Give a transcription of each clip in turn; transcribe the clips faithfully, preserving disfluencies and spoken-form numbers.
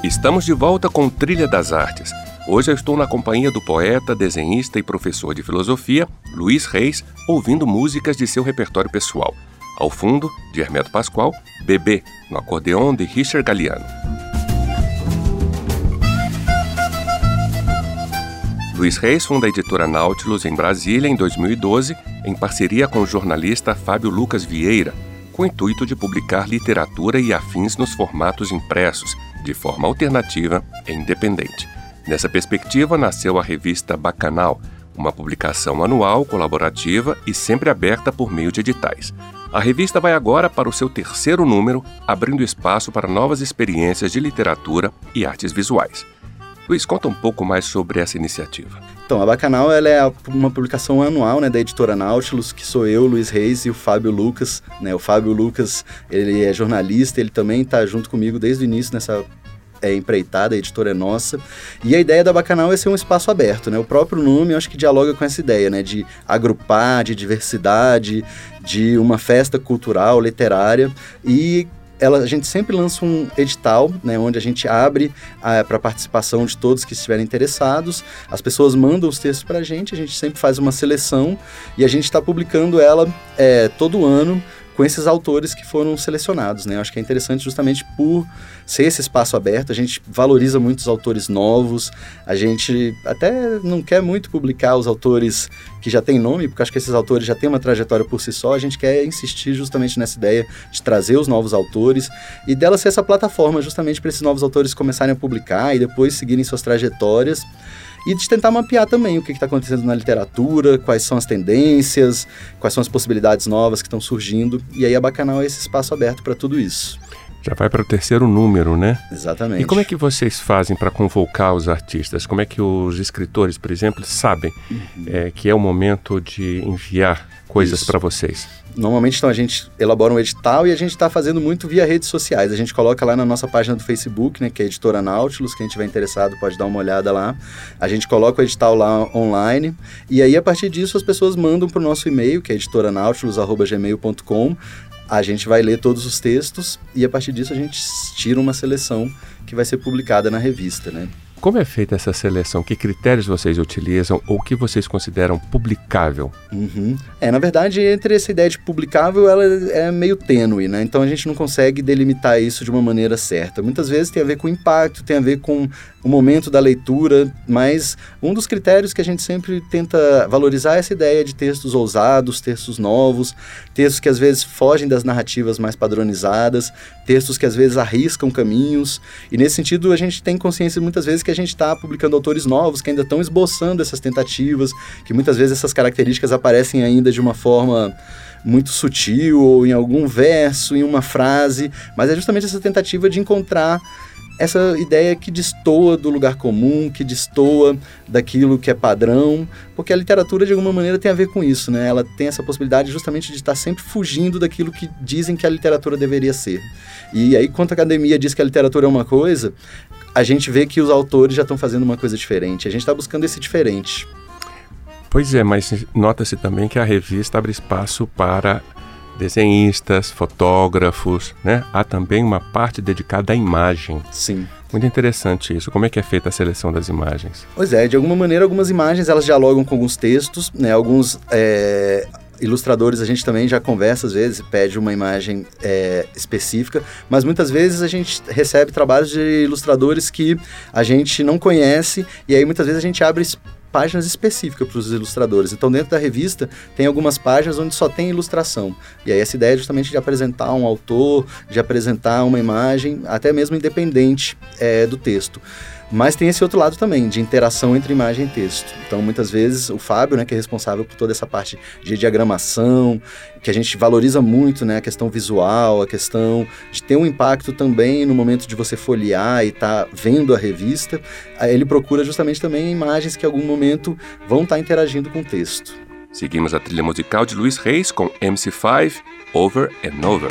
Estamos de volta com Trilha das Artes. Hoje eu estou na companhia do poeta, desenhista e professor de filosofia, Luiz Reis, ouvindo músicas de seu repertório pessoal. Ao fundo, de Hermeto Pascoal, Bebê, no acordeon de Richard Galliano. Luiz Reis funda a editora Nautilus em Brasília em dois mil e doze, em parceria com o jornalista Fábio Lucas Vieira, com o intuito de publicar literatura e afins nos formatos impressos, de forma alternativa e independente. Nessa perspectiva, nasceu a revista Bacanal, uma publicação anual, colaborativa e sempre aberta por meio de editais. A revista vai agora para o seu terceiro número, abrindo espaço para novas experiências de literatura e artes visuais. Luiz, conta um pouco mais sobre essa iniciativa. Então, a Bacanal ela é uma publicação anual, né, da editora Nautilus, que sou eu, Luiz Reis, e o Fábio Lucas. Né? O Fábio Lucas, ele é jornalista, ele também está junto comigo desde o início nessa é, empreitada, a editora é nossa. E a ideia da Bacanal é ser um espaço aberto, né? O próprio nome, eu acho que dialoga com essa ideia, né, de agrupar, de diversidade, de uma festa cultural, literária. E Ela, a gente sempre lança um edital, né, onde a gente abre para a participação de todos que estiverem interessados. As pessoas mandam os textos para a gente, a gente sempre faz uma seleção e a gente está publicando ela é, todo ano com esses autores que foram selecionados, né? Eu acho que é interessante justamente por ser esse espaço aberto, a gente valoriza muito os autores novos, a gente até não quer muito publicar os autores que já têm nome, porque acho que esses autores já têm uma trajetória por si só, a gente quer insistir justamente nessa ideia de trazer os novos autores e dela ser essa plataforma justamente para esses novos autores começarem a publicar e depois seguirem suas trajetórias. E de tentar mapear também o que está acontecendo na literatura, quais são as tendências, quais são as possibilidades novas que estão surgindo. E aí a Bacanal é esse espaço aberto para tudo isso. Já vai para o terceiro número, né? Exatamente. E como é que vocês fazem para convocar os artistas? Como é que os escritores, por exemplo, sabem uhum. é, que é o momento de enviar coisas para vocês? Normalmente, então, a gente elabora um edital e a gente está fazendo muito via redes sociais. A gente coloca lá na nossa página do Facebook, né, que é a editora Nautilus, quem estiver interessado pode dar uma olhada lá. A gente coloca o edital lá online e aí, a partir disso, as pessoas mandam para o nosso e-mail, que é editoranautilus arroba gmail ponto com. A gente vai ler todos os textos e, a partir disso, a gente tira uma seleção que vai ser publicada na revista, né? Como é feita essa seleção? Que critérios vocês utilizam ou que vocês consideram publicável? Uhum. É, na verdade, entre essa ideia de publicável, ela é meio tênue, né? Então, a gente não consegue delimitar isso de uma maneira certa. Muitas vezes tem a ver com impacto, tem a ver com o momento da leitura, mas um dos critérios que a gente sempre tenta valorizar é essa ideia de textos ousados, textos novos, textos que às vezes fogem das narrativas mais padronizadas, textos que às vezes arriscam caminhos, e nesse sentido a gente tem consciência muitas vezes que a gente está publicando autores novos que ainda estão esboçando essas tentativas, que muitas vezes essas características aparecem ainda de uma forma muito sutil, ou em algum verso, em uma frase, mas é justamente essa tentativa de encontrar essa ideia que destoa do lugar comum, que destoa daquilo que é padrão, porque a literatura de alguma maneira tem a ver com isso, né? Ela tem essa possibilidade justamente de estar sempre fugindo daquilo que dizem que a literatura deveria ser. E aí, quando a academia diz que a literatura é uma coisa, a gente vê que os autores já estão fazendo uma coisa diferente, a gente está buscando esse diferente. Pois é, mas nota-se também que a revista abre espaço para desenhistas, fotógrafos, né? Há também uma parte dedicada à imagem. Sim. Muito interessante isso. Como é que é feita a seleção das imagens? Pois é, de alguma maneira algumas imagens elas dialogam com alguns textos, né? Alguns é, ilustradores a gente também já conversa às vezes, pede uma imagem é, específica, mas muitas vezes a gente recebe trabalhos de ilustradores que a gente não conhece e aí muitas vezes a gente abre páginas específicas para os ilustradores. Então, dentro da revista, tem algumas páginas onde só tem ilustração. E aí, essa ideia é justamente de apresentar um autor, de apresentar uma imagem, até mesmo independente é, do texto. Mas tem esse outro lado também, de interação entre imagem e texto. Então, muitas vezes, o Fábio, né, que é responsável por toda essa parte de diagramação, que a gente valoriza muito, né, a questão visual, a questão de ter um impacto também no momento de você folhear e estar tá vendo a revista, ele procura justamente também imagens que em algum momento vão estar tá interagindo com o texto. Seguimos a trilha musical de Luiz Reis com M C cinco, Over and Over.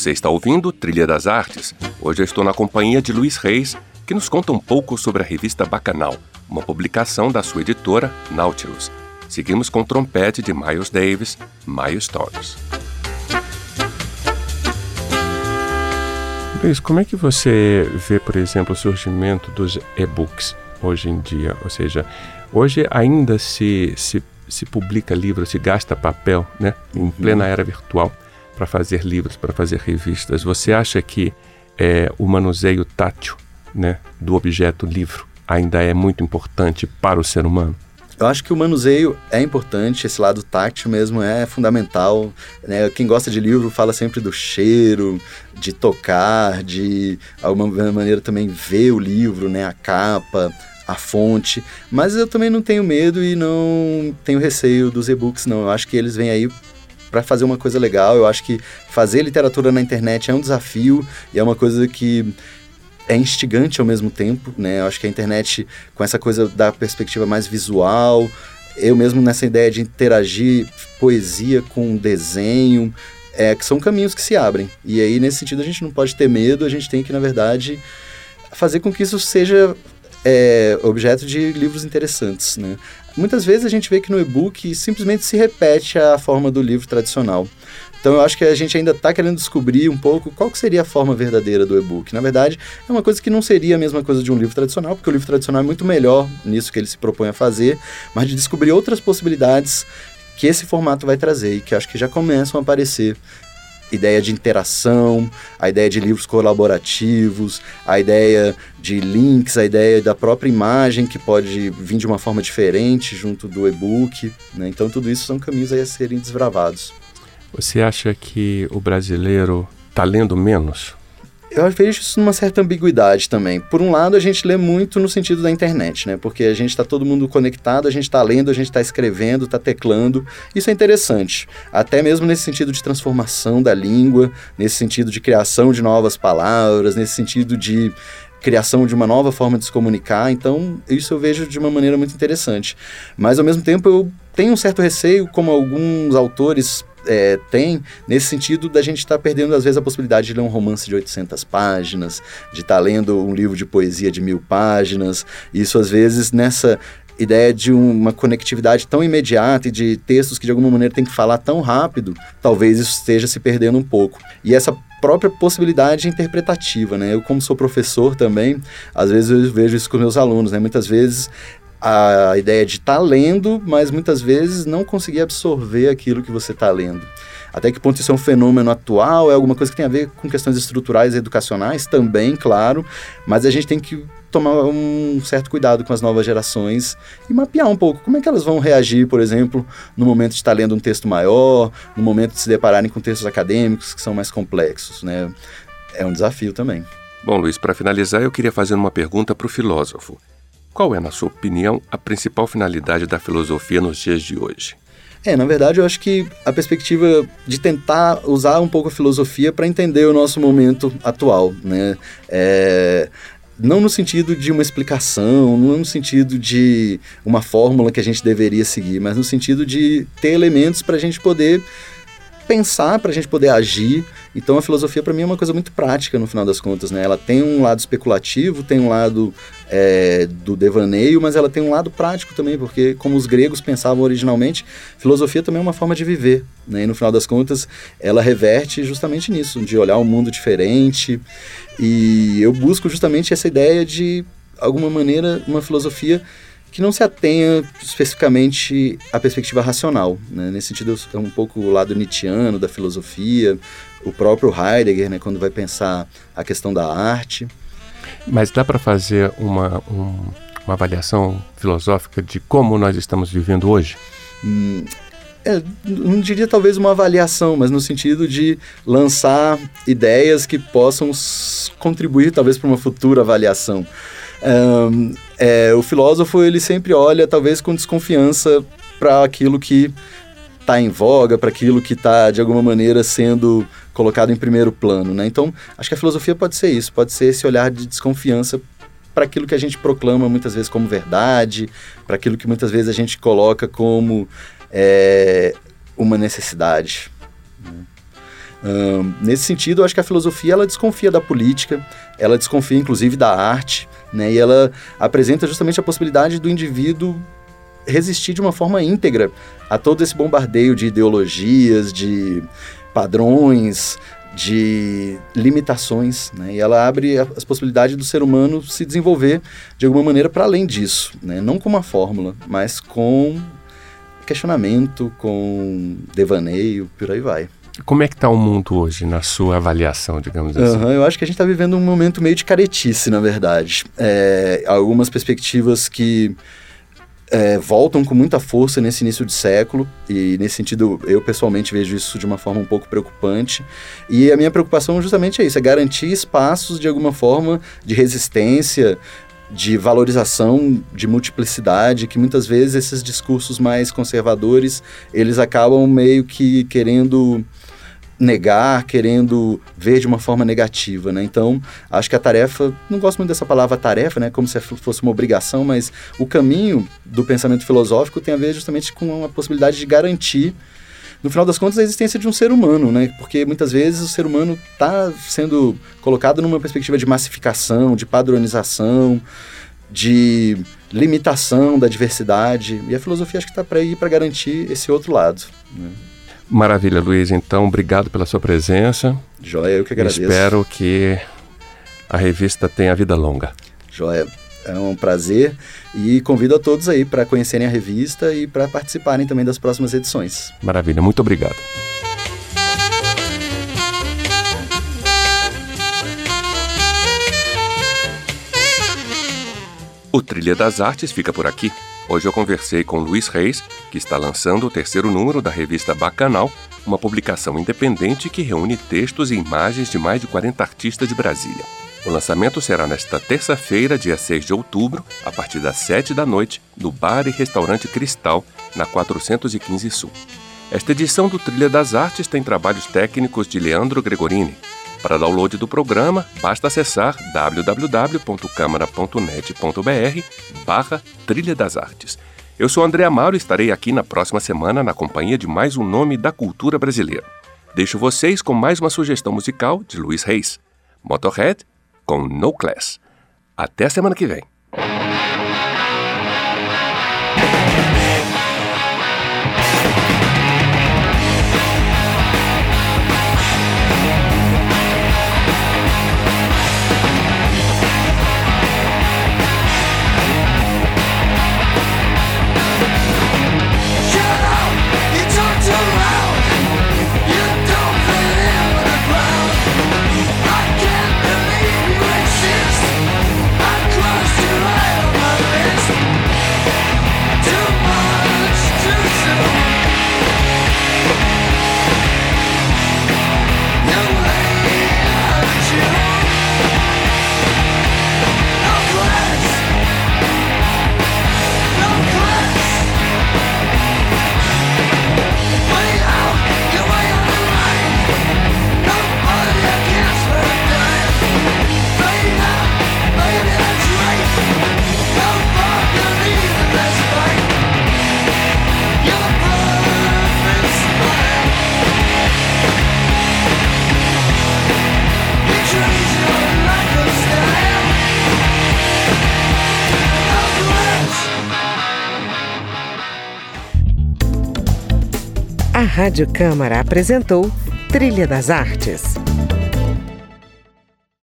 Você está ouvindo Trilha das Artes. Hoje eu estou na companhia de Luiz Reis, que nos conta um pouco sobre a revista Bacanal, uma publicação da sua editora, Nautilus. Seguimos com o trompete de Miles Davis, Milestones. Luiz, como é que você vê, por exemplo, o surgimento dos e-books hoje em dia? Ou seja, hoje ainda se, se, se publica livro, se gasta papel, né, em uhum. plena era virtual, para fazer livros, para fazer revistas. Você acha que é, o manuseio tátil, né, do objeto livro ainda é muito importante para o ser humano? Eu acho que o manuseio é importante, esse lado tátil mesmo é fundamental, né? Quem gosta de livro fala sempre do cheiro, de tocar, de alguma maneira também ver o livro, né? A capa, a fonte, mas eu também não tenho medo e não tenho receio dos e-books, não. Eu acho que eles vêm aí para fazer uma coisa legal. Eu acho que fazer literatura na internet é um desafio e é uma coisa que é instigante ao mesmo tempo, né? Eu acho que a internet, com essa coisa da perspectiva mais visual, eu mesmo nessa ideia de interagir poesia com desenho, é, que são caminhos que se abrem. E aí, nesse sentido, a gente não pode ter medo, a gente tem que, na verdade, fazer com que isso seja é, objeto de livros interessantes, né? Muitas vezes a gente vê que no e-book simplesmente se repete a forma do livro tradicional. Então eu acho que a gente ainda está querendo descobrir um pouco qual que seria a forma verdadeira do e-book. Na verdade, é uma coisa que não seria a mesma coisa de um livro tradicional, porque o livro tradicional é muito melhor nisso que ele se propõe a fazer, mas de descobrir outras possibilidades que esse formato vai trazer e que acho que já começam a aparecer. Ideia de interação, a ideia de livros colaborativos, a ideia de links, a ideia da própria imagem que pode vir de uma forma diferente junto do e-book, né? Então tudo isso são caminhos aí a serem desbravados. Você acha que o brasileiro está lendo menos? Eu vejo isso numa certa ambiguidade também. Por um lado, a gente lê muito no sentido da internet, né? Porque a gente está todo mundo conectado, a gente está lendo, a gente está escrevendo, está teclando. Isso é interessante. Até mesmo nesse sentido de transformação da língua, nesse sentido de criação de novas palavras, nesse sentido de criação de uma nova forma de se comunicar. Então, isso eu vejo de uma maneira muito interessante. Mas, ao mesmo tempo, eu tenho um certo receio, como alguns autores É, tem, nesse sentido da gente estar tá perdendo às vezes a possibilidade de ler um romance de oitocentas páginas, de estar tá lendo um livro de poesia de mil páginas, isso às vezes nessa ideia de uma conectividade tão imediata e de textos que de alguma maneira tem que falar tão rápido, talvez isso esteja se perdendo um pouco. E essa própria possibilidade interpretativa, né? Eu, como sou professor também, às vezes eu vejo isso com meus alunos, né? Muitas vezes a ideia de estar tá lendo, mas muitas vezes não conseguir absorver aquilo que você está lendo. Até que ponto isso é um fenômeno atual, é alguma coisa que tem a ver com questões estruturais e educacionais também, claro, mas a gente tem que tomar um certo cuidado com as novas gerações e mapear um pouco como é que elas vão reagir, por exemplo, no momento de estar lendo um texto maior, no momento de se depararem com textos acadêmicos que são mais complexos, né? É um desafio também. Bom, Luiz, para finalizar, eu queria fazer uma pergunta para o filósofo. Qual é, na sua opinião, a principal finalidade da filosofia nos dias de hoje? É, na verdade, eu acho que a perspectiva de tentar usar um pouco a filosofia para entender o nosso momento atual, né? É, não no sentido de uma explicação, não no sentido de uma fórmula que a gente deveria seguir, mas no sentido de ter elementos para a gente poder pensar, para a gente poder agir. Então a filosofia para mim é uma coisa muito prática no final das contas, né? Ela tem um lado especulativo, tem um lado é, do devaneio, mas ela tem um lado prático também, porque como os gregos pensavam originalmente, filosofia também é uma forma de viver, né? E no final das contas ela reverte justamente nisso, de olhar um mundo diferente, e eu busco justamente essa ideia de, alguma maneira, uma filosofia que não se atenha especificamente à perspectiva racional, né? Nesse sentido, é um pouco o lado nietzschiano da filosofia, o próprio Heidegger, né, quando vai pensar a questão da arte. Mas dá para fazer uma, um, uma avaliação filosófica de como nós estamos vivendo hoje? Hum, é, não diria talvez uma avaliação, mas no sentido de lançar ideias que possam contribuir talvez para uma futura avaliação. Um, é, o filósofo ele sempre olha talvez com desconfiança para aquilo que está em voga, para aquilo que está de alguma maneira sendo colocado em primeiro plano, né? Então acho que a filosofia pode ser isso, pode ser esse olhar de desconfiança para aquilo que a gente proclama muitas vezes como verdade, para aquilo que muitas vezes a gente coloca como é, uma necessidade. Um, nesse sentido, eu acho que a filosofia ela desconfia da política, ela desconfia inclusive da arte, né? E ela apresenta justamente a possibilidade do indivíduo resistir de uma forma íntegra a todo esse bombardeio de ideologias, de padrões, de limitações, né? E ela abre as possibilidades do ser humano se desenvolver de alguma maneira para além disso, né? Não com uma fórmula, mas com questionamento, com devaneio, por aí vai. Como é que está o mundo hoje, na sua avaliação, digamos assim? Uhum, eu acho que a gente está vivendo um momento meio de caretice, na verdade. É, algumas perspectivas que é, voltam com muita força nesse início de século, e nesse sentido eu pessoalmente vejo isso de uma forma um pouco preocupante, e a minha preocupação justamente é isso, é garantir espaços de alguma forma de resistência, de valorização, de multiplicidade, que muitas vezes esses discursos mais conservadores, eles acabam meio que querendo negar, querendo ver de uma forma negativa, né? Então, acho que a tarefa, não gosto muito dessa palavra tarefa, né? Como se fosse uma obrigação, mas o caminho do pensamento filosófico tem a ver justamente com a possibilidade de garantir, no final das contas, a existência de um ser humano, né? Porque muitas vezes o ser humano está sendo colocado numa perspectiva de massificação, de padronização, de limitação da diversidade, e a filosofia acho que está para ir para garantir esse outro lado, né? Maravilha, Luiz. Então, obrigado pela sua presença. Joia, eu que agradeço. Espero que a revista tenha vida longa. Joia, é um prazer e convido a todos aí para conhecerem a revista e para participarem também das próximas edições. Maravilha, muito obrigado. O Trilha das Artes fica por aqui. Hoje eu conversei com Luiz Reis, que está lançando o terceiro número da revista Bacanal, uma publicação independente que reúne textos e imagens de mais de quarenta artistas de Brasília. O lançamento será nesta terça-feira, dia seis de outubro, a partir das sete da noite, no Bar e Restaurante Cristal, na quatrocentos e quinze Sul. Esta edição do Trilha das Artes tem trabalhos técnicos de Leandro Gregorini. Para download do programa, basta acessar w w w ponto câmara ponto net ponto b r barra Trilha das Artes. Eu sou André Amaro e estarei aqui na próxima semana na companhia de mais um nome da cultura brasileira. Deixo vocês com mais uma sugestão musical de Luiz Reis, Motorhead com No Class. Até a semana que vem. A Rádio Câmara apresentou Trilha das Artes.